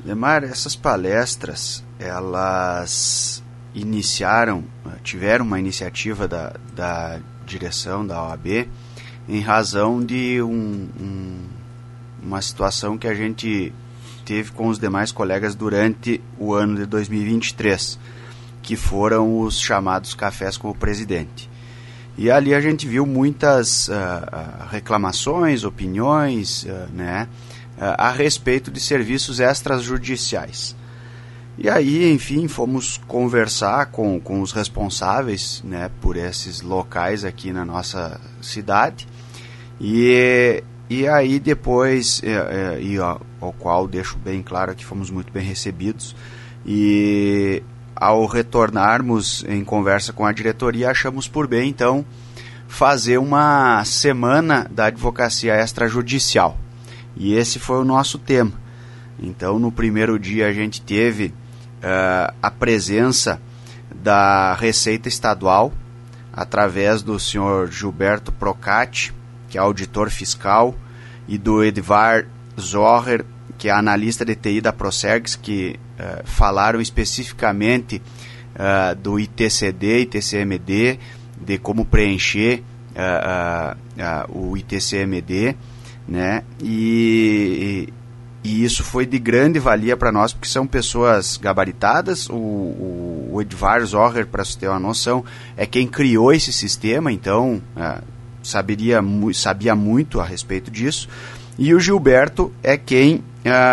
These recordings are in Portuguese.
Demar, essas palestras, elas tiveram uma iniciativa da direção da OAB em razão de uma situação que a gente teve com os demais colegas durante o ano de 2023, que foram os chamados cafés com o presidente. E ali a gente viu muitas reclamações, opiniões, a respeito de serviços extrajudiciais. E aí, enfim, fomos conversar com os responsáveis, né, por esses locais aqui na nossa cidade. E aí depois, ao qual deixo bem claro que fomos muito bem recebidos, e ao retornarmos em conversa com a diretoria, achamos por bem, então, fazer uma semana da advocacia extrajudicial. E esse foi o nosso tema. Então, no primeiro dia a gente teve a presença da Receita Estadual, através do senhor Gilberto Procati, que é auditor fiscal, e do Edvar Zohrer, que é analista de TI da Procergs, que falaram especificamente do ITCD, ITCMD, de como preencher o ITCMD, né? E isso foi de grande valia para nós, porque são pessoas gabaritadas. O Edvar Zohrer, para você ter uma noção, é quem criou esse sistema, então sabia muito a respeito disso. E o Gilberto é quem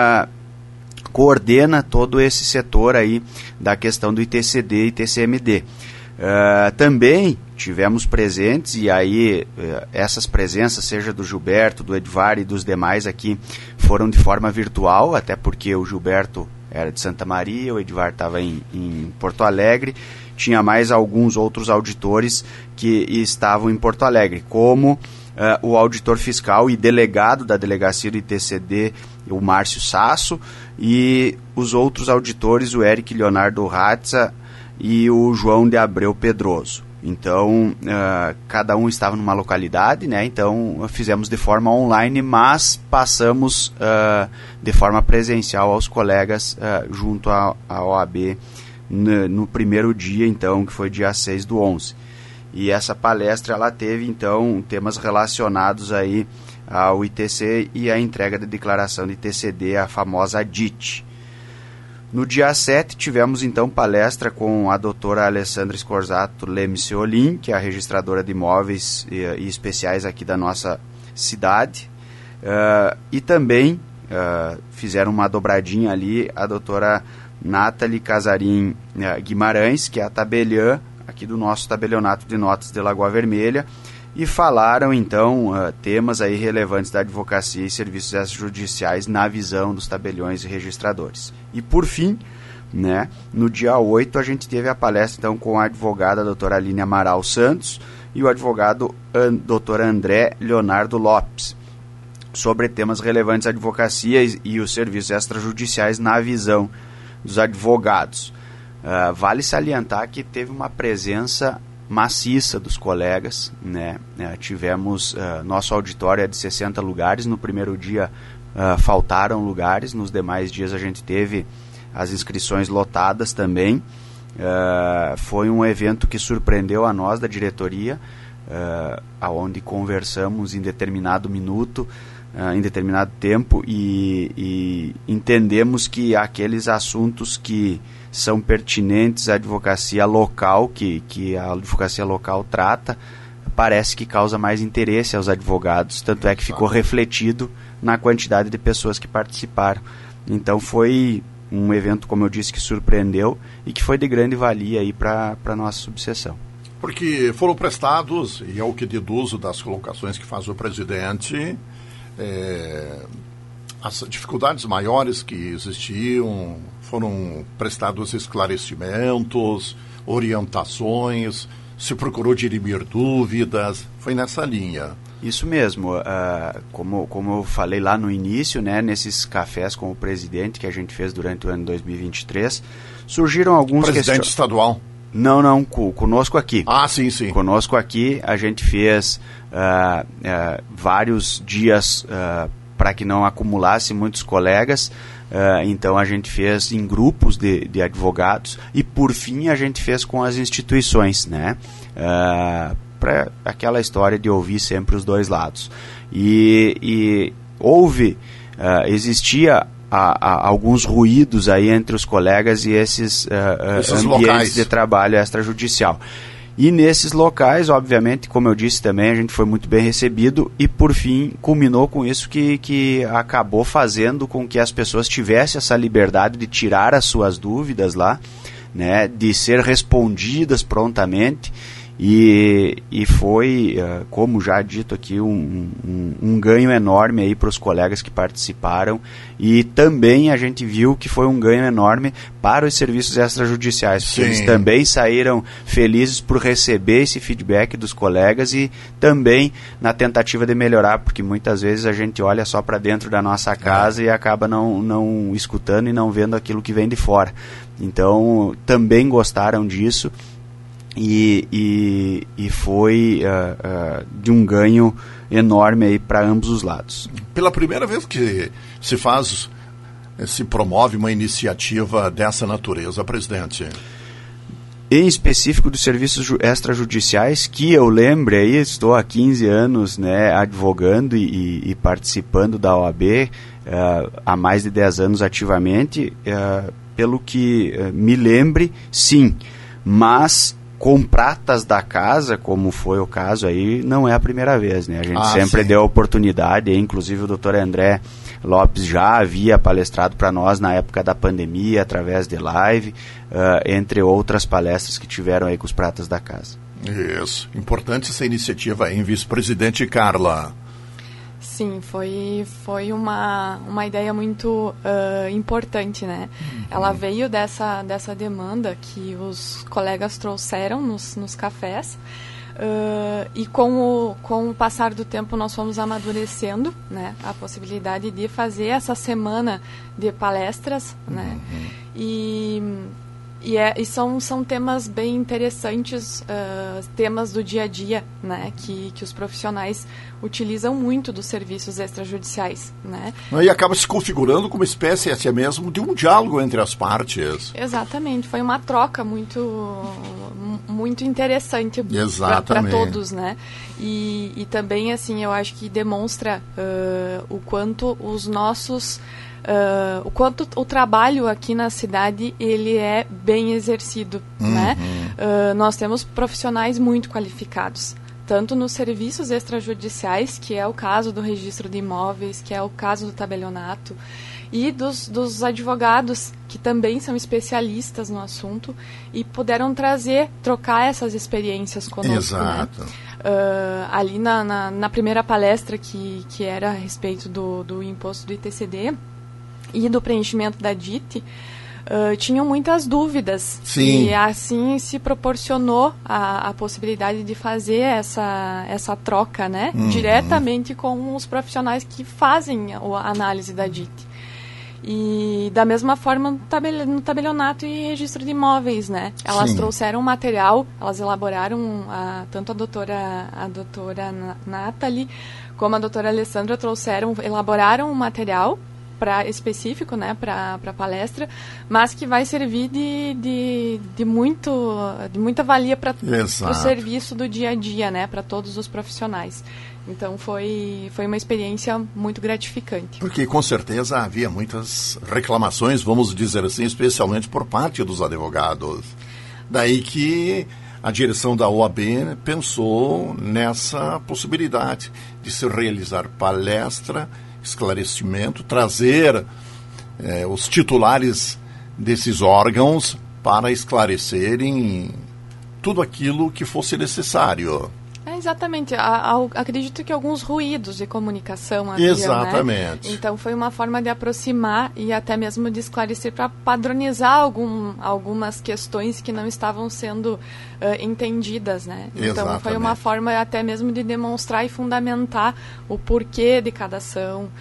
coordena todo esse setor aí da questão do ITCD e ITCMD. Também tivemos presentes, e aí essas presenças, seja do Gilberto, do Edvar e dos demais aqui, foram de forma virtual, até porque o Gilberto era de Santa Maria, o Edvar estava em Porto Alegre, tinha mais alguns outros auditores que estavam em Porto Alegre, como o auditor fiscal e delegado da delegacia do ITCD, o Márcio Sasso, e os outros auditores, o Eric Leonardo Ratza e o João de Abreu Pedroso. Então, cada um estava numa localidade, né? Então fizemos de forma online, mas passamos de forma presencial aos colegas junto à OAB no primeiro dia, então, que foi dia 6/11. E essa palestra, ela teve, então, temas relacionados aí ao ITC e à entrega da declaração de ITCD, a famosa DIT. No dia 7, tivemos, então, palestra com a doutora Alessandra Scorzato Lemiciolim, que é a registradora de imóveis e especiais aqui da nossa cidade. E também fizeram uma dobradinha ali a doutora Nathalie Casarim Guimarães, que é a tabeliã aqui do nosso tabelionato de notas de Lagoa Vermelha, e falaram, então, temas aí relevantes da advocacia e serviços extrajudiciais na visão dos tabeliões e registradores. E, por fim, né, no dia 8, a gente teve a palestra, então, com a advogada a doutora Aline Amaral Santos e o advogado doutor André Leonardo Lopes, sobre temas relevantes à advocacia e os serviços extrajudiciais na visão dos advogados. Vale salientar que teve uma presença maciça dos colegas, né? Tivemos, nosso auditório é de 60 lugares, no primeiro dia faltaram lugares, nos demais dias a gente teve as inscrições lotadas também. Foi um evento que surpreendeu a nós da diretoria, aonde conversamos em determinado minuto, em determinado tempo, e entendemos que aqueles assuntos que são pertinentes à advocacia local, que a advocacia local trata, parece que causa mais interesse aos advogados, tanto é que ficou refletido na quantidade de pessoas que participaram. Então foi um evento, como eu disse, que surpreendeu e que foi de grande valia aí para a nossa subseção. Porque foram prestados, e é o que deduzo das colocações que faz o presidente, as dificuldades maiores que existiam, foram prestados esclarecimentos, orientações, se procurou dirimir dúvidas, foi nessa linha. Isso mesmo, como eu falei lá no início, né, nesses cafés com o presidente que a gente fez durante o ano 2023, surgiram alguns... Presidente estadual? Não, conosco aqui. Ah, sim. Conosco aqui, a gente fez vários dias para que não acumulasse muitos colegas, Então a gente fez em grupos de advogados e por fim a gente fez com as instituições, né? Para aquela história de ouvir sempre os dois lados. E existia alguns ruídos aí entre os colegas e esses ambientes locais de trabalho extrajudicial. E nesses locais, obviamente, como eu disse também, a gente foi muito bem recebido e, por fim, culminou com isso que acabou fazendo com que as pessoas tivessem essa liberdade de tirar as suas dúvidas lá, né, de ser respondidas prontamente. E foi, como já dito aqui, um ganho enorme aí para os colegas que participaram, e também a gente viu que foi um ganho enorme para os serviços extrajudiciais, porque eles também saíram felizes por receber esse feedback dos colegas e também na tentativa de melhorar, porque muitas vezes a gente olha só para dentro da nossa casa e acaba não escutando e não vendo aquilo que vem de fora. Então também gostaram disso. E foi de um ganho enorme aí para ambos os lados. Pela primeira vez que se promove uma iniciativa dessa natureza, presidente? Em específico dos serviços extrajudiciais, que eu lembre aí, estou há 15 anos, né, advogando e participando da OAB, há mais de 10 anos ativamente, pelo que me lembre, sim, mas com pratas da casa, como foi o caso aí, não é a primeira vez, né? A gente sempre deu oportunidade, inclusive o Dr. André Lopes já havia palestrado para nós na época da pandemia, através de live, entre outras palestras que tiveram aí com os pratas da casa. Isso, importante essa iniciativa aí, vice-presidente Carla. Sim, foi uma ideia muito importante, né? Ela veio dessa demanda que os colegas trouxeram nos cafés, e com o passar do tempo nós fomos amadurecendo, né, a possibilidade de fazer essa semana de palestras, né? E são temas bem interessantes, temas do dia a dia, né, que os profissionais utilizam muito dos serviços extrajudiciais, né? E acaba se configurando como uma espécie até mesmo de um diálogo entre as partes. Exatamente, foi uma troca muito interessante para todos, né? E também, assim, eu acho que demonstra o quanto os nossos... o quanto o trabalho aqui na cidade ele é bem exercido, né? Nós temos profissionais muito qualificados, tanto nos serviços extrajudiciais, que é o caso do registro de imóveis, que é o caso do tabelionato, e dos advogados, que também são especialistas no assunto e puderam trocar essas experiências conosco. Exato. Né? Ali na primeira palestra, que era a respeito do imposto do ITCD e do preenchimento da DIT, tinham muitas dúvidas. Sim. E assim se proporcionou a possibilidade de fazer essa troca, né? Diretamente com os profissionais que fazem a análise da DIT. E da mesma forma no tabelionato e registro de imóveis, né? Elas trouxeram material, elas elaboraram, tanto a doutora Nathalie como a doutora Alessandra elaboraram um material específico, né, para palestra, mas que vai servir de muita valia para o serviço do dia a dia, né, para todos os profissionais. Então foi uma experiência muito gratificante. Porque com certeza havia muitas reclamações, vamos dizer assim, especialmente por parte dos advogados. Daí que a direção da OAB pensou nessa possibilidade de se realizar palestra, esclarecimento, trazer os titulares desses órgãos para esclarecerem tudo aquilo que fosse necessário. Exatamente. Acredito que alguns ruídos de comunicação havia, exatamente, né? Então foi uma forma de aproximar e até mesmo de esclarecer para padronizar algumas questões que não estavam sendo entendidas, né? Então exatamente, foi uma forma até mesmo de demonstrar e fundamentar o porquê de cada ação.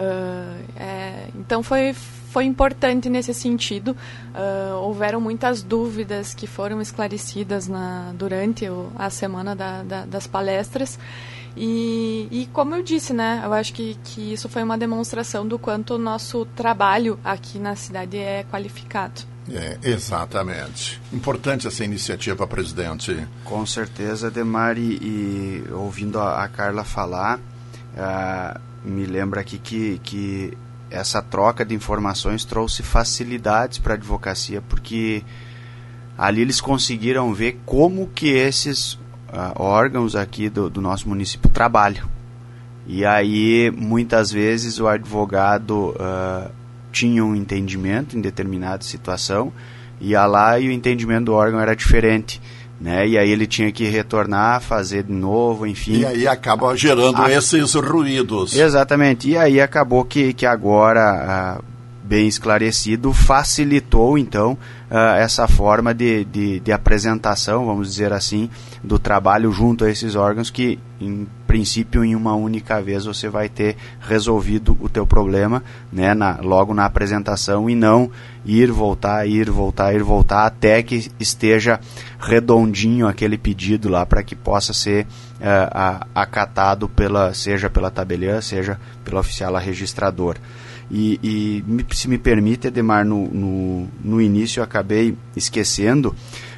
Então foi importante nesse sentido. Houveram muitas dúvidas que foram esclarecidas durante a semana das palestras, E como eu disse, né, eu acho que isso foi uma demonstração do quanto o nosso trabalho aqui na cidade é qualificado. Exatamente. Importante essa iniciativa, presidente. Com certeza, Ademar, e ouvindo a Carla falar, me lembra aqui que essa troca de informações trouxe facilidades para a advocacia, porque ali eles conseguiram ver como que esses órgãos aqui do nosso município trabalham. E aí, muitas vezes, o advogado tinha um entendimento em determinada situação, ia lá e o entendimento do órgão era diferente, né? E aí ele tinha que retornar, fazer de novo, enfim. E aí acaba gerando esses ruídos. Exatamente. E aí acabou que agora, bem esclarecido, facilitou, então, essa forma de apresentação, vamos dizer assim, do trabalho junto a esses órgãos que, em princípio, em uma única vez você vai ter resolvido o teu problema, né, logo na apresentação, e não ir, voltar, até que esteja redondinho aquele pedido lá para que possa ser acatado seja pela tabeliã, seja pelo oficial registrador. E se me permite, Ademar, no início eu acabei esquecendo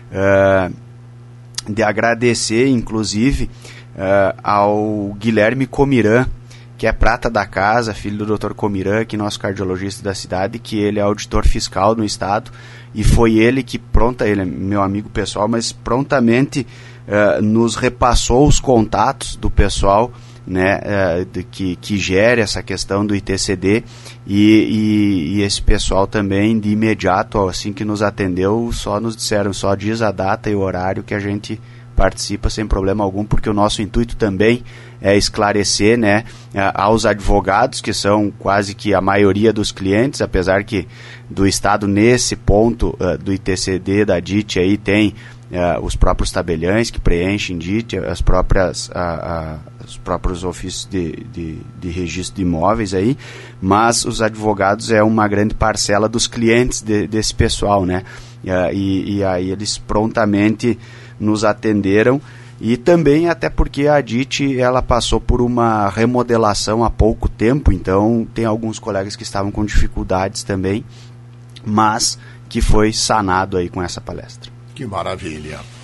de agradecer, inclusive, ao Guilherme Comirã, que é prata da casa, filho do Dr. Comirã, que é nosso cardiologista da cidade, que ele é auditor fiscal no estado, e foi ele que, ele é meu amigo pessoal, mas prontamente nos repassou os contatos do pessoal, né, que gere essa questão do ITCD, e esse pessoal também, de imediato, assim que nos atendeu, nos disseram, só diz a data e o horário que a gente participa sem problema algum, porque o nosso intuito também é esclarecer, né, aos advogados, que são quase que a maioria dos clientes, apesar que do Estado, nesse ponto do ITCD, da DIT, aí tem os próprios tabeliães que preenchem DIT, os próprios ofícios de registro de imóveis aí, mas os advogados é uma grande parcela dos clientes desse pessoal, né? E aí eles prontamente nos atenderam, e também até porque a DIT ela passou por uma remodelação há pouco tempo, então tem alguns colegas que estavam com dificuldades também, mas que foi sanado aí com essa palestra. Que maravilha.